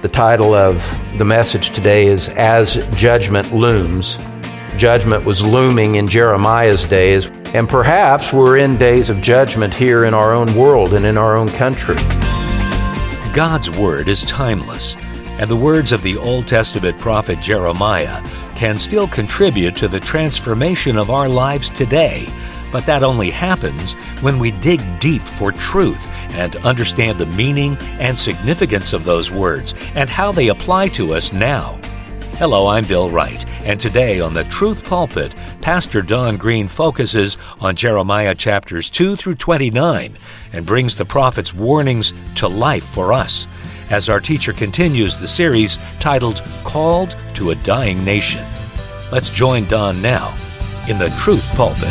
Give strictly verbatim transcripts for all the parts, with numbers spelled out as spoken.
The title of the message today is As Judgment Looms. Judgment was looming in Jeremiah's days, and perhaps we're in days of judgment here in our own world and in our own country. God's Word is timeless, and the words of the Old Testament prophet Jeremiah can still contribute to the transformation of our lives today, but that only happens when we dig deep for truth and understand the meaning and significance of those words and how they apply to us now. Hello, I'm Bill Wright, and today on the Truth Pulpit, Pastor Don Green focuses on Jeremiah chapters two through twenty-nine and brings the prophet's warnings to life for us as our teacher continues the series titled Called to a Dying Nation. Let's join Don now in the Truth Pulpit.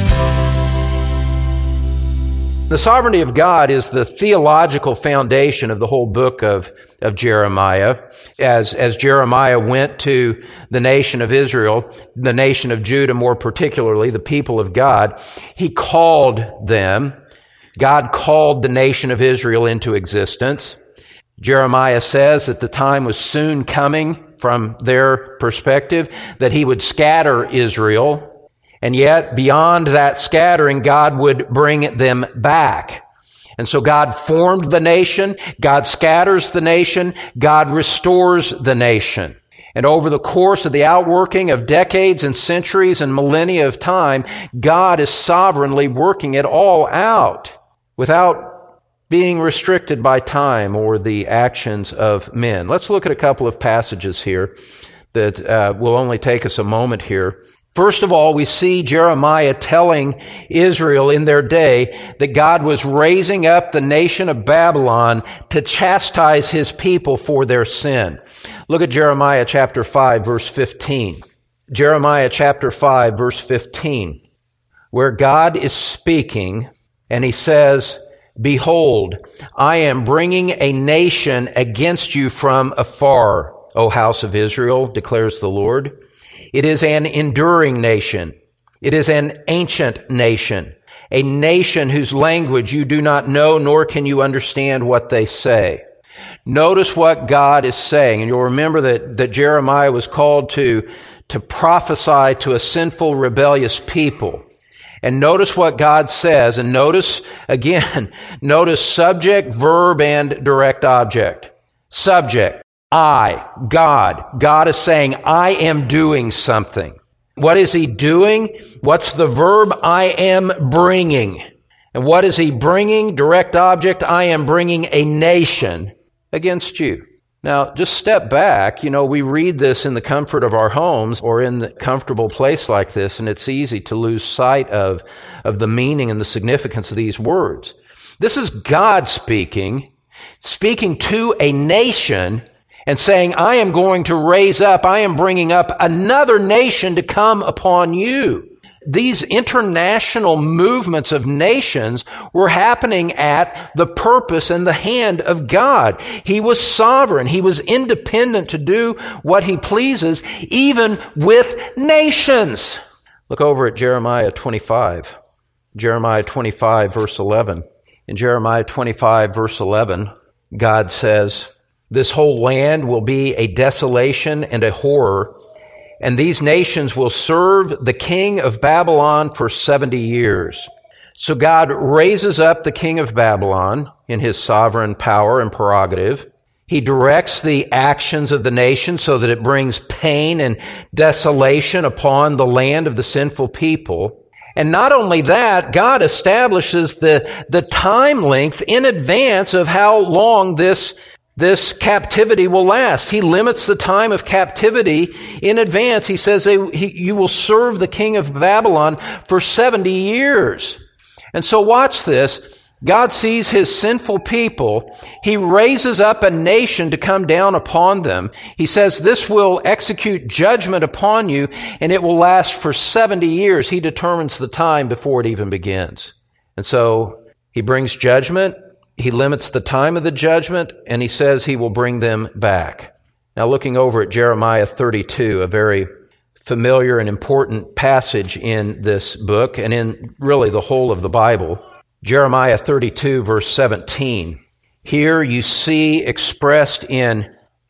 The sovereignty of God is the theological foundation of the whole book of, of Jeremiah. As, as Jeremiah went to the nation of Israel, the nation of Judah more particularly, the people of God, he called them. God called the nation of Israel into existence. Jeremiah says that the time was soon coming from their perspective, that he would scatter Israel. And yet, beyond that scattering, God would bring them back. And so God formed the nation, God scatters the nation, God restores the nation. And over the course of the outworking of decades and centuries and millennia of time, God is sovereignly working it all out without being restricted by time or the actions of men. Let's look at a couple of passages here that uh, will only take us a moment here. First of all, we see Jeremiah telling Israel in their day that God was raising up the nation of Babylon to chastise his people for their sin. Look at Jeremiah chapter five, verse fifteen. Jeremiah chapter five, verse fifteen, where God is speaking and he says, "Behold, I am bringing a nation against you from afar, O house of Israel, declares the Lord. It is an enduring nation. It is an ancient nation, a nation whose language you do not know, nor can you understand what they say." Notice what God is saying, and you'll remember that, that Jeremiah was called to, to prophesy to a sinful, rebellious people. And notice what God says, and notice, again, notice subject, verb, and direct object. Subject. I, God, God is saying, I am doing something. What is he doing? What's the verb? I am bringing. And what is he bringing? Direct object, I am bringing a nation against you. Now, just step back. You know, we read this in the comfort of our homes or in the comfortable place like this, and it's easy to lose sight of, of the meaning and the significance of these words. This is God speaking, speaking to a nation and saying, I am going to raise up, I am bringing up another nation to come upon you. These international movements of nations were happening at the purpose and the hand of God. He was sovereign. He was independent to do what he pleases, even with nations. Look over at Jeremiah twenty-five. Jeremiah twenty-five, verse eleven. In Jeremiah twenty-five, verse eleven, God says, "This whole land will be a desolation and a horror, and these nations will serve the king of Babylon for seventy years. So God raises up the king of Babylon in his sovereign power and prerogative. He directs the actions of the nation so that it brings pain and desolation upon the land of the sinful people. And not only that, God establishes the, the time length in advance of how long this This captivity will last. He limits the time of captivity in advance. He says they, he, you will serve the king of Babylon for seventy years. And so watch this. God sees his sinful people. He raises up a nation to come down upon them. He says this will execute judgment upon you, and it will last for seventy years. He determines the time before it even begins. And so he brings judgment. He limits the time of the judgment, and he says he will bring them back. Now, looking over at Jeremiah thirty-two, a very familiar and important passage in this book, and in really the whole of the Bible. Jeremiah thirty-two, verse seventeen. Here you see expressed in,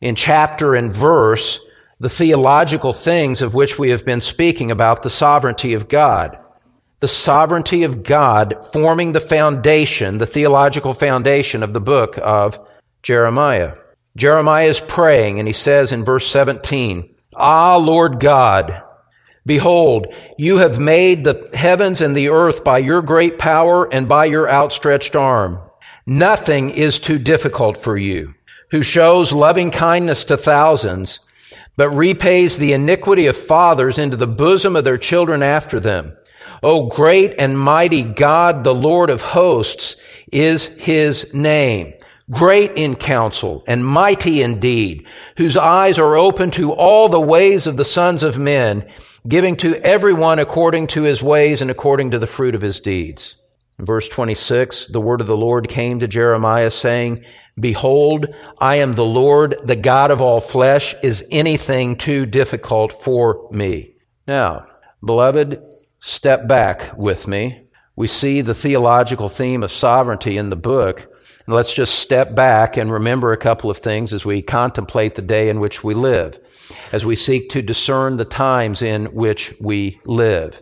in chapter and verse the theological things of which we have been speaking about the sovereignty of God. The sovereignty of God forming the foundation, the theological foundation of the book of Jeremiah. Jeremiah is praying, and he says in verse seventeen, "Ah, Lord God, behold, you have made the heavens and the earth by your great power and by your outstretched arm. Nothing is too difficult for you, who shows loving kindness to thousands, but repays the iniquity of fathers into the bosom of their children after them. O great and mighty God, the Lord of hosts, is his name. Great in counsel and mighty in deed, whose eyes are open to all the ways of the sons of men, giving to everyone according to his ways and according to the fruit of his deeds." In verse twenty-six, the word of the Lord came to Jeremiah saying, "Behold, I am the Lord, the God of all flesh. Is anything too difficult for me?" Now, beloved, step back with me. We see the theological theme of sovereignty in the book. Let's just step back and remember a couple of things as we contemplate the day in which we live, as we seek to discern the times in which we live.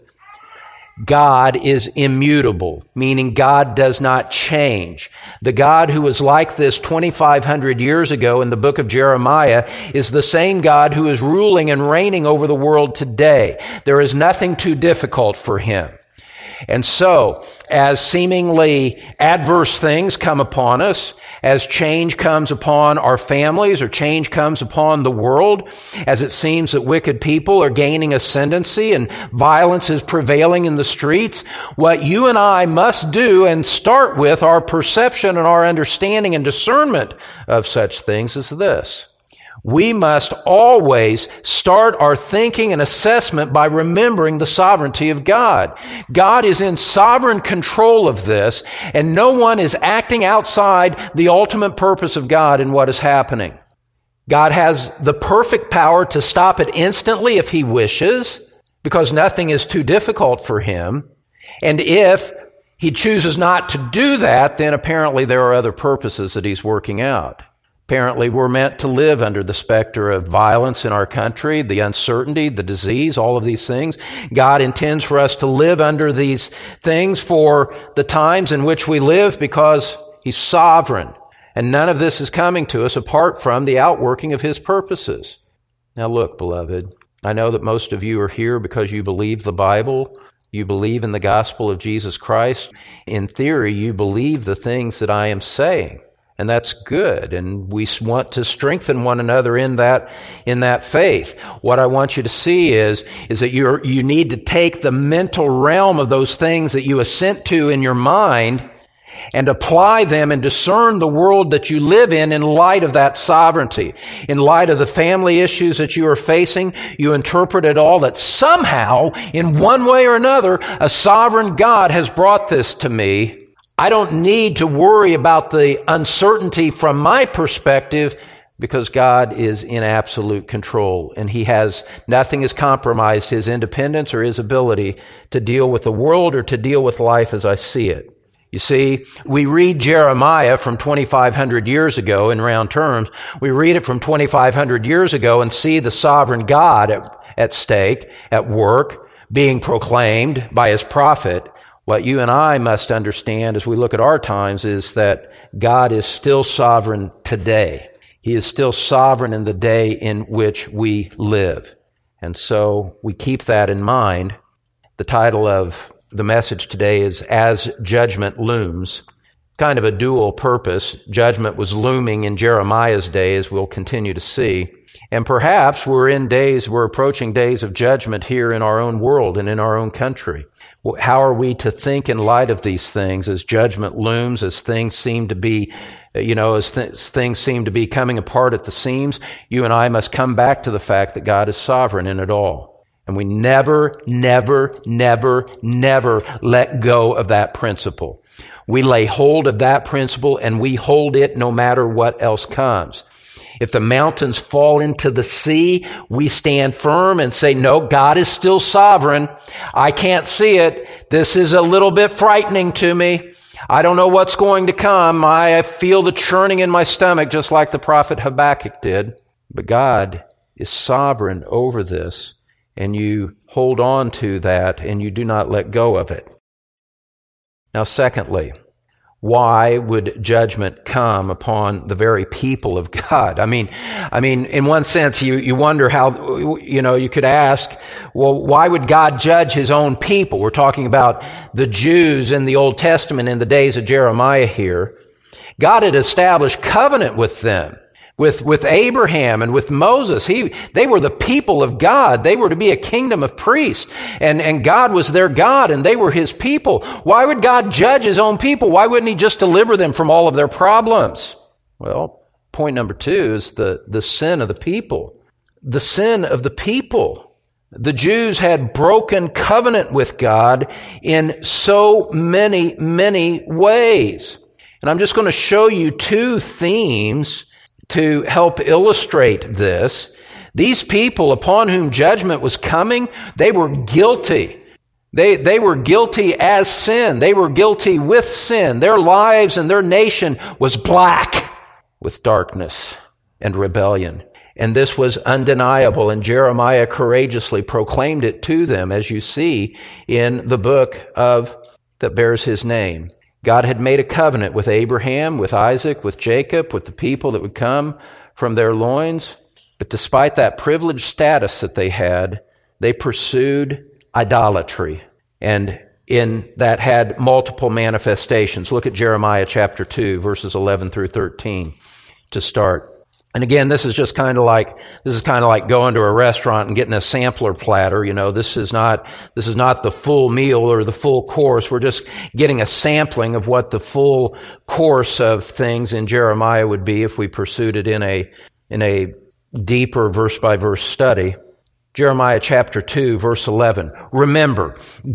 God is immutable, meaning God does not change. The God who was like this twenty-five hundred years ago in the book of Jeremiah is the same God who is ruling and reigning over the world today. There is nothing too difficult for him. And so, as seemingly adverse things come upon us, as change comes upon our families or change comes upon the world, as it seems that wicked people are gaining ascendancy and violence is prevailing in the streets, what you and I must do and start with our perception and our understanding and discernment of such things is this. We must always start our thinking and assessment by remembering the sovereignty of God. God is in sovereign control of this, and no one is acting outside the ultimate purpose of God in what is happening. God has the perfect power to stop it instantly if he wishes, because nothing is too difficult for him. And if he chooses not to do that, then apparently there are other purposes that he's working out. Apparently, we're meant to live under the specter of violence in our country, the uncertainty, the disease, all of these things. God intends for us to live under these things for the times in which we live because he's sovereign. And none of this is coming to us apart from the outworking of his purposes. Now look, beloved, I know that most of you are here because you believe the Bible. You believe in the gospel of Jesus Christ. In theory, you believe the things that I am saying. And that's good, and we want to strengthen one another in that in that faith. What I want you to see is, is that you you need to take the mental realm of those things that you assent to in your mind and apply them and discern the world that you live in in light of that sovereignty. In light of the family issues that you are facing, you interpret it all that somehow, in one way or another, a sovereign God has brought this to me. I don't need to worry about the uncertainty from my perspective because God is in absolute control and he has, nothing has compromised his independence or his ability to deal with the world or to deal with life as I see it. You see, we read Jeremiah from twenty-five hundred years ago in round terms. We read it from twenty-five hundred years ago and see the sovereign God at, at stake, at work, being proclaimed by his prophet. What you and I must understand as we look at our times is that God is still sovereign today. He is still sovereign in the day in which we live. And so we keep that in mind. The title of the message today is As Judgment Looms. Kind of a dual purpose. Judgment was looming in Jeremiah's day, as we'll continue to see. And perhaps we're in days, we're approaching days of judgment here in our own world and in our own country. How are we to think in light of these things as judgment looms, as things seem to be, you know, as, th- as things seem to be coming apart at the seams? You and I must come back to the fact that God is sovereign in it all. And we never, never, never, never let go of that principle. We lay hold of that principle and we hold it no matter what else comes. If the mountains fall into the sea, we stand firm and say, no, God is still sovereign. I can't see it. This is a little bit frightening to me. I don't know what's going to come. I feel the churning in my stomach, just like the prophet Habakkuk did. But God is sovereign over this, and you hold on to that, and you do not let go of it. Now, secondly, why would judgment come upon the very people of God? I mean, I mean, in one sense, you, you wonder how, you know, you could ask, well, why would God judge his own people? We're talking about the Jews in the Old Testament in the days of Jeremiah here. God had established covenant with them, with, with Abraham and with Moses. He, they were the people of God. They were to be a kingdom of priests, and, and God was their God, and they were his people. Why would God judge his own people? Why wouldn't he just deliver them from all of their problems? Well, point number two is the, the sin of the people. The sin of the people. The Jews had broken covenant with God in so many, many ways. And I'm just going to show you two themes to help illustrate this. These people upon whom judgment was coming, they were guilty. They, they were guilty as sin. They were guilty with sin. Their lives and their nation was black with darkness and rebellion. And this was undeniable, and Jeremiah courageously proclaimed it to them, as you see in the book of that bears his name. God had made a covenant with Abraham, with Isaac, with Jacob, with the people that would come from their loins. But despite that privileged status that they had, they pursued idolatry. And in that had multiple manifestations. Look at Jeremiah chapter two, verses eleven through thirteen to start. And again, this is just kind of like, this is kind of like going to a restaurant and getting a sampler platter. You know, this is not, this is not the full meal or the full course. We're just getting a sampling of what the full course of things in Jeremiah would be if we pursued it in a, in a deeper verse by verse study. Jeremiah chapter two, verse eleven. Remember,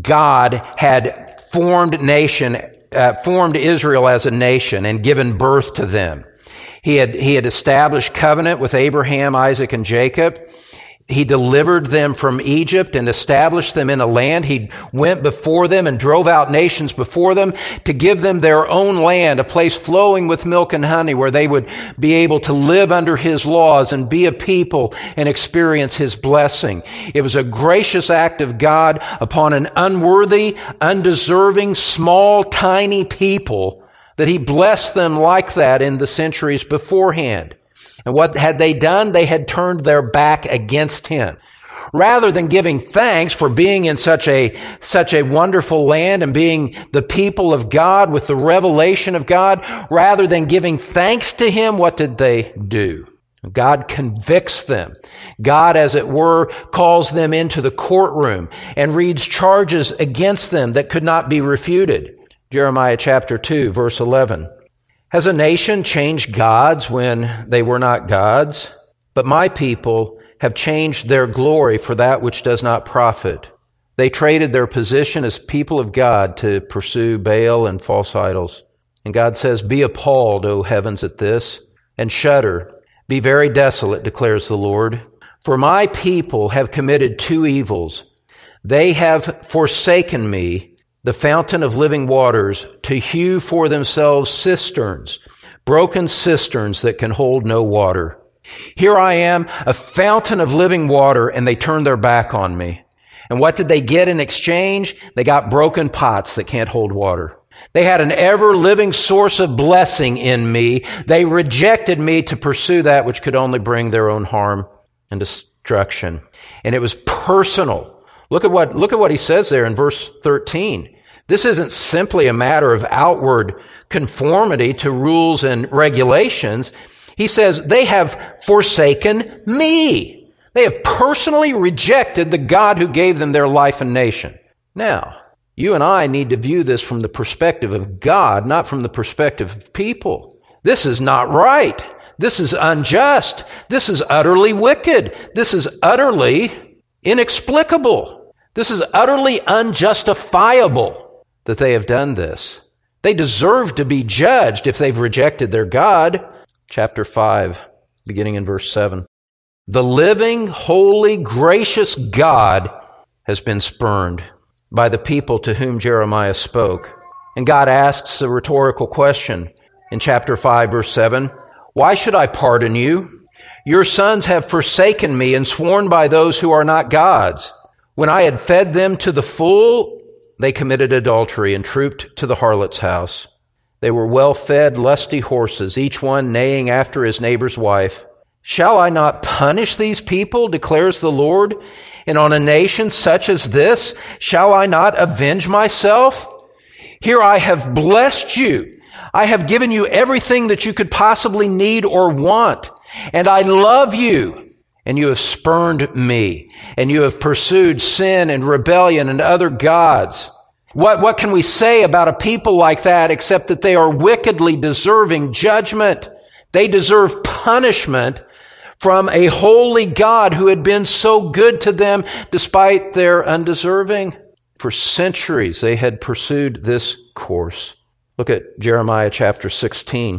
God had formed nation, uh, formed Israel as a nation and given birth to them. He had, he had established covenant with Abraham, Isaac, and Jacob. He delivered them from Egypt and established them in a land. He went before them and drove out nations before them to give them their own land, a place flowing with milk and honey, where they would be able to live under his laws and be a people and experience his blessing. It was a gracious act of God upon an unworthy, undeserving, small, tiny people that he blessed them like that in the centuries beforehand. And what had they done? They had turned their back against him. Rather than giving thanks for being in such a, such a wonderful land and being the people of God with the revelation of God, rather than giving thanks to him, what did they do? God convicts them. God, as it were, calls them into the courtroom and reads charges against them that could not be refuted. Jeremiah chapter two, verse eleven. Has a nation changed gods when they were not gods? But my people have changed their glory for that which does not profit. They traded their position as people of God to pursue Baal and false idols. And God says, be appalled, O heavens, at this, and shudder. Be very desolate, declares the Lord. For my people have committed two evils. They have forsaken me, the fountain of living waters, to hew for themselves cisterns, broken cisterns that can hold no water. Here I am, a fountain of living water, and they turned their back on me. And what did they get in exchange? They got broken pots that can't hold water. They had an ever-living source of blessing in me. They rejected me to pursue that which could only bring their own harm and destruction. And it was personal. Look at what, look at what he says there in verse thirteen. This isn't simply a matter of outward conformity to rules and regulations. He says, they have forsaken me. They have personally rejected the God who gave them their life and nation. Now, you and I need to view this from the perspective of God, not from the perspective of people. This is not right. This is unjust. This is utterly wicked. This is utterly inexplicable. This is utterly unjustifiable that they have done this. They deserve to be judged if they've rejected their God. Chapter five, beginning in verse seven. The living, holy, gracious God has been spurned by the people to whom Jeremiah spoke. And God asks a rhetorical question in chapter five, verse seven. Why should I pardon you? Your sons have forsaken me and sworn by those who are not gods. When I had fed them to the full, they committed adultery and trooped to the harlot's house. They were well-fed, lusty horses, each one neighing after his neighbor's wife. Shall I not punish these people, declares the Lord? And on a nation such as this, shall I not avenge myself? Here I have blessed you. I have given you everything that you could possibly need or want. And I love you. And you have spurned me. And you have pursued sin and rebellion and other gods. What, what can we say about a people like that except that they are wickedly deserving judgment? They deserve punishment from a holy God who had been so good to them despite their undeserving. For centuries they had pursued this course. Look at Jeremiah chapter sixteen.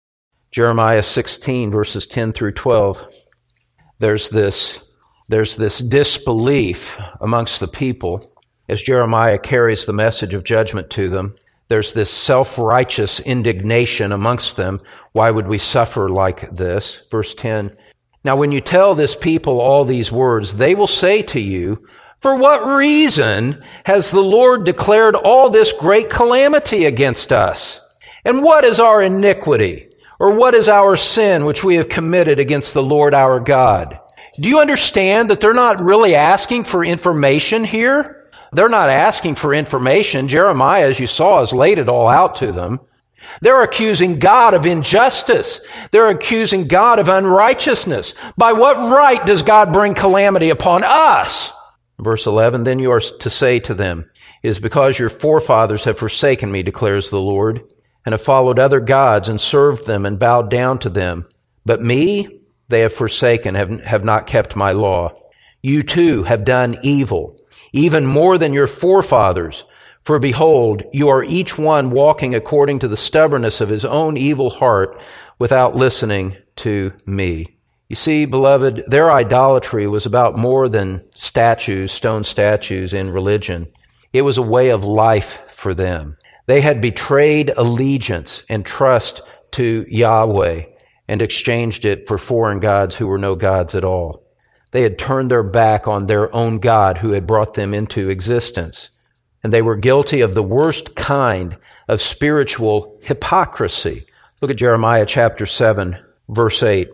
Jeremiah sixteen, verses ten through twelve. There's this, there's this disbelief amongst the people as Jeremiah carries the message of judgment to them. There's this self-righteous indignation amongst them. Why would we suffer like this? Verse ten. Now, when you tell this people all these words, they will say to you, for what reason has the Lord declared all this great calamity against us? And what is our iniquity? Or what is our sin which we have committed against the Lord our God? Do you understand that they're not really asking for information here? They're not asking for information. Jeremiah, as you saw, has laid it all out to them. They're accusing God of injustice. They're accusing God of unrighteousness. By what right does God bring calamity upon us? Verse eleven, then you are to say to them, it is because your forefathers have forsaken me, declares the Lord, and have followed other gods and served them and bowed down to them. But me they have forsaken, have, have not kept my law. You too have done evil, even more than your forefathers. For behold, you are each one walking according to the stubbornness of his own evil heart without listening to me. You see, beloved, their idolatry was about more than statues, stone statues in religion. It was a way of life for them. They had betrayed allegiance and trust to Yahweh and exchanged it for foreign gods who were no gods at all. They had turned their back on their own God who had brought them into existence. And they were guilty of the worst kind of spiritual hypocrisy. Look at Jeremiah chapter seven, verse eight.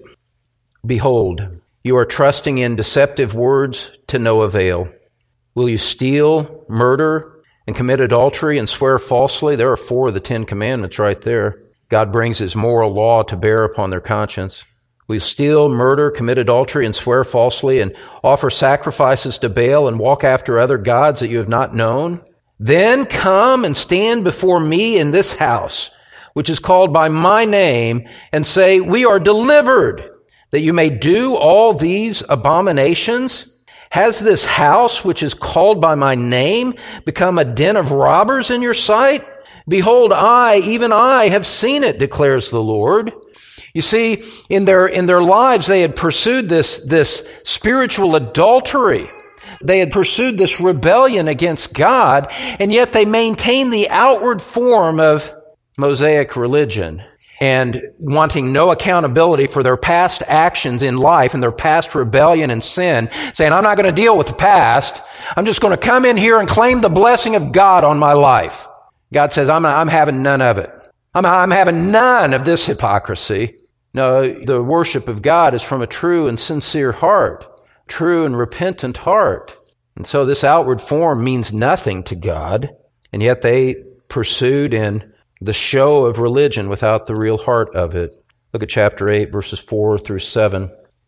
Behold, you are trusting in deceptive words to no avail. Will you steal, murder, and commit adultery and swear falsely? There are four of the Ten Commandments right there. God brings his moral law to bear upon their conscience. Will you steal, murder, commit adultery, and swear falsely, and offer sacrifices to Baal and walk after other gods that you have not known? Then come and stand before me in this house, which is called by my name, and say, we are delivered, that you may do all these abominations? Has this house, which is called by my name, become a den of robbers in your sight? Behold, I, even I, have seen it, declares the Lord. You see, in their, in their lives, they had pursued this, this spiritual adultery. They had pursued this rebellion against God, and yet they maintained the outward form of Mosaic religion and wanting no accountability for their past actions in life and their past rebellion and sin, saying, I'm not going to deal with the past. I'm just going to come in here and claim the blessing of God on my life. God says, I'm, I'm having none of it. I'm, I'm having none of this hypocrisy. No, the worship of God is from a true and sincere heart. True and repentant heart. And so this outward form means nothing to God, and yet they pursued in the show of religion without the real heart of it. Look at chapter eight, verses four through seven.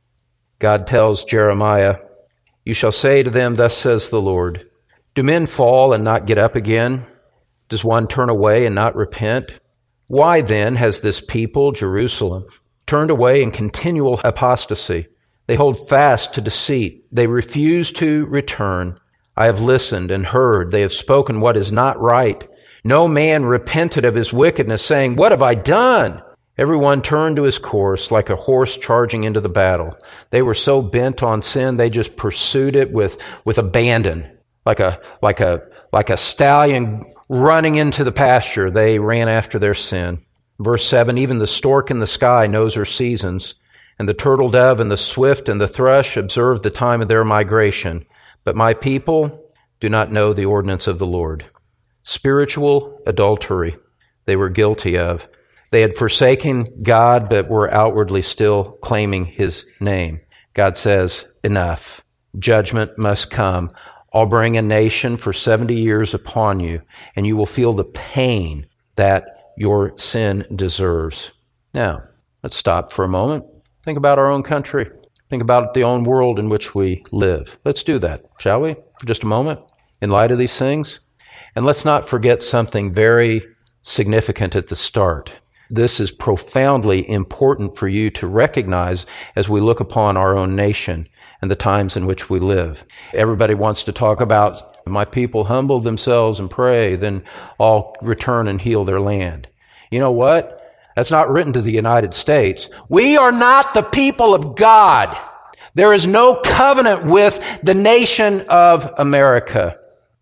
God tells Jeremiah, you shall say to them, thus says the Lord, do men fall and not get up again? Does one turn away and not repent? Why then has this people, Jerusalem, turned away in continual apostasy? They hold fast to deceit. They refuse to return. I have listened and heard. They have spoken what is not right. No man repented of his wickedness, saying, what have I done? Everyone turned to his course like a horse charging into the battle. They were so bent on sin, they just pursued it with, with abandon. Like a, like a, like a stallion running into the pasture, they ran after their sin. Verse seven, even the stork in the sky knows her seasons, And the turtle dove and the swift and the thrush observe the time of their migration. But my people do not know the ordinance of the Lord. Spiritual adultery they were guilty of. They had forsaken God, but were outwardly still claiming his name. God says, enough. Judgment must come. I'll bring a nation for seventy years upon you, and you will feel the pain that your sin deserves. Now, let's stop for a moment. Think about our own country. Think about the own world in which we live. Let's do that, shall we, for just a moment, in light of these things? And let's not forget something very significant at the start. This is profoundly important for you to recognize as we look upon our own nation and the times in which we live. Everybody wants to talk about, my people humble themselves and pray, then I'll return and heal their land. You know what? That's not written to the United States. We are not the people of God. There is no covenant with the nation of America.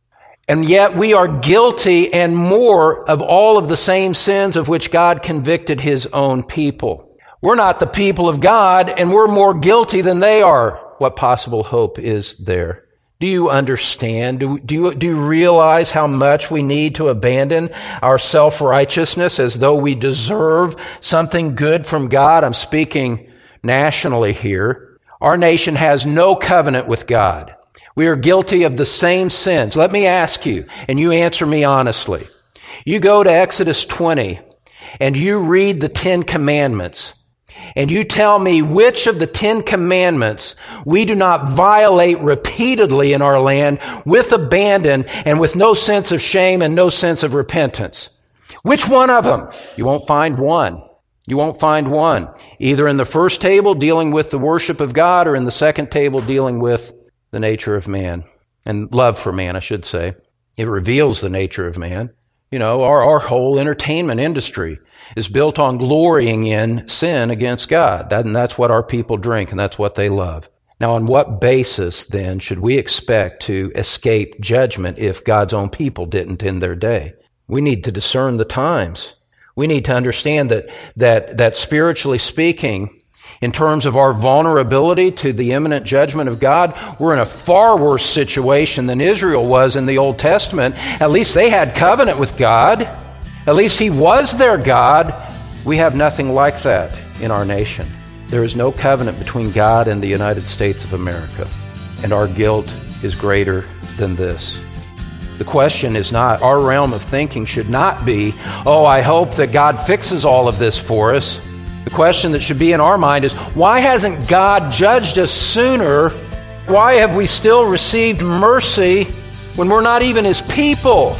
And yet we are guilty and more of all of the same sins of which God convicted his own people. We're not the people of God, and we're more guilty than they are. What possible hope is there? Do you understand? Do, do, you, do you realize how much we need to abandon our self-righteousness as though we deserve something good from God? I'm speaking nationally here. Our nation has no covenant with God. We are guilty of the same sins. Let me ask you, and you answer me honestly. You go to Exodus twenty, and you read the Ten Commandments, and you tell me which of the Ten Commandments we do not violate repeatedly in our land with abandon and with no sense of shame and no sense of repentance. Which one of them? You won't find one. You won't find one. Either in the first table dealing with the worship of God, or in the second table dealing with the nature of man and love for man, I should say. It reveals the nature of man. You know, our, our whole entertainment industry is built on glorying in sin against God. That, and that's what our people drink, and that's what they love. Now, on what basis, then, should we expect to escape judgment if God's own people didn't in their day? We need to discern the times. We need to understand that, that, that spiritually speaking, in terms of our vulnerability to the imminent judgment of God, we're in a far worse situation than Israel was in the Old Testament. At least they had covenant with God. At least he was their God. We have nothing like that in our nation. There is no covenant between God and the United States of America, and our guilt is greater than this. The question is not, our realm of thinking should not be, oh, I hope that God fixes all of this for us. The question that should be in our mind is, why hasn't God judged us sooner? Why have we still received mercy when we're not even his people?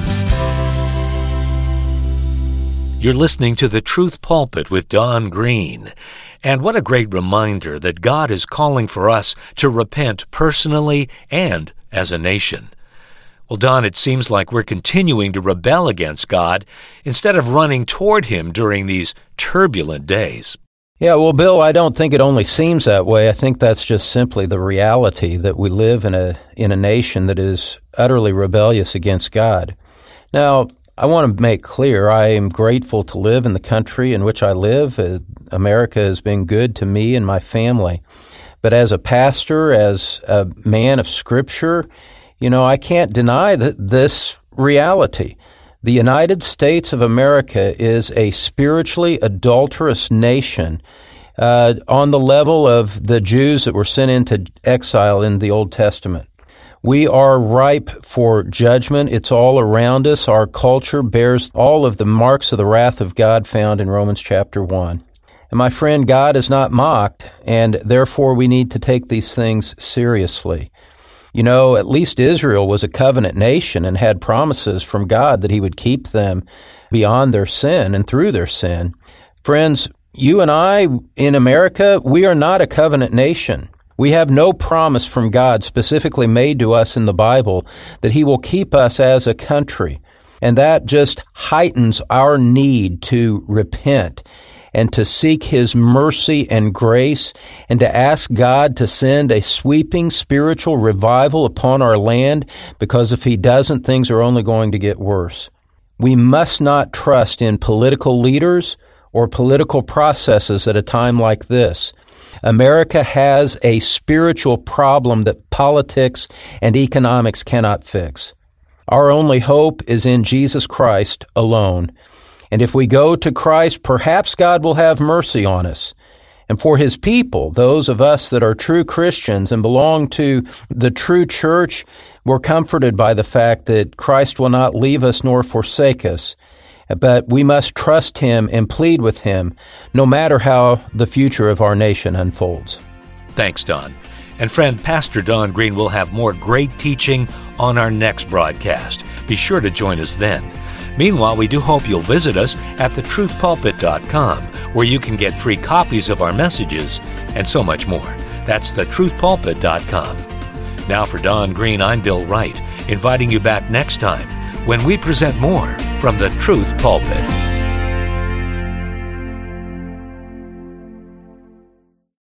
You're listening to The Truth Pulpit with Don Green. And what a great reminder that God is calling for us to repent personally and as a nation. Well, Don, it seems like we're continuing to rebel against God instead of running toward him during these turbulent days. Yeah, well, Bill, I don't think it only seems that way. I think that's just simply the reality that we live in a in a nation that is utterly rebellious against God. Now, I want to make clear, I am grateful to live in the country in which I live. Uh, America has been good to me and my family. But as a pastor, as a man of Scripture, you know, I can't deny that this reality. The United States of America is a spiritually adulterous nation uh, on the level of the Jews that were sent into exile in the Old Testament. We are ripe for judgment. It's all around us. Our culture bears all of the marks of the wrath of God found in Romans chapter one. And my friend, God is not mocked, and therefore we need to take these things seriously. You know, at least Israel was a covenant nation and had promises from God that he would keep them beyond their sin and through their sin. Friends, you and I in America, we are not a covenant nation. We have no promise from God specifically made to us in the Bible that he will keep us as a country. And that just heightens our need to repent and to seek his mercy and grace, and to ask God to send a sweeping spiritual revival upon our land, because if he doesn't, things are only going to get worse. We must not trust in political leaders or political processes at a time like this. America has a spiritual problem that politics and economics cannot fix. Our only hope is in Jesus Christ alone. And if we go to Christ, perhaps God will have mercy on us. And for His people, those of us that are true Christians and belong to the true church, we're comforted by the fact that Christ will not leave us nor forsake us. But we must trust Him and plead with Him, no matter how the future of our nation unfolds. Thanks, Don. And friend, Pastor Don Green will have more great teaching on our next broadcast. Be sure to join us then. Meanwhile, we do hope you'll visit us at the truth pulpit dot com, where you can get free copies of our messages and so much more. That's the truth pulpit dot com. Now for Don Green, I'm Bill Wright, inviting you back next time when we present more from the Truth Pulpit.